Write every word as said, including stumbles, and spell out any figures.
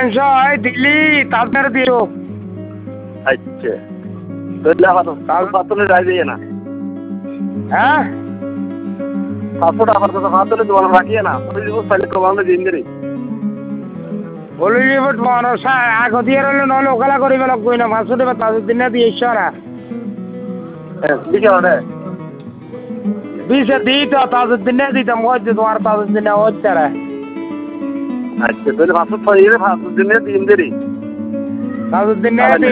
মাংস হয় দিলি তারপরে দিও। আচ্ছা তাহলে আবার পাতলে যাই না। হ্যাঁ পাঁচশো টাকার কথা পাতলে দোকান রাখিয়ে না তাহলে কমানো দিন দেরি বলি রিপোর্ট মানুষ আগে দিয়ে রইলে নহলে ওখালা করিবে লাগবে না পাঁচশো টাকা তাদের দিনে দিয়ে ইচ্ছারা হ্যাঁ লিখে ওঠে বিশে দিই তো তাদের দিনে দিতাম হচ্ছে তোমার তাদের দিনে হচ্ছে রে। আচ্ছা তাহলে পাঁচশো ছয় পাঁচশো দিনে দিন দেরি তাদের দিনে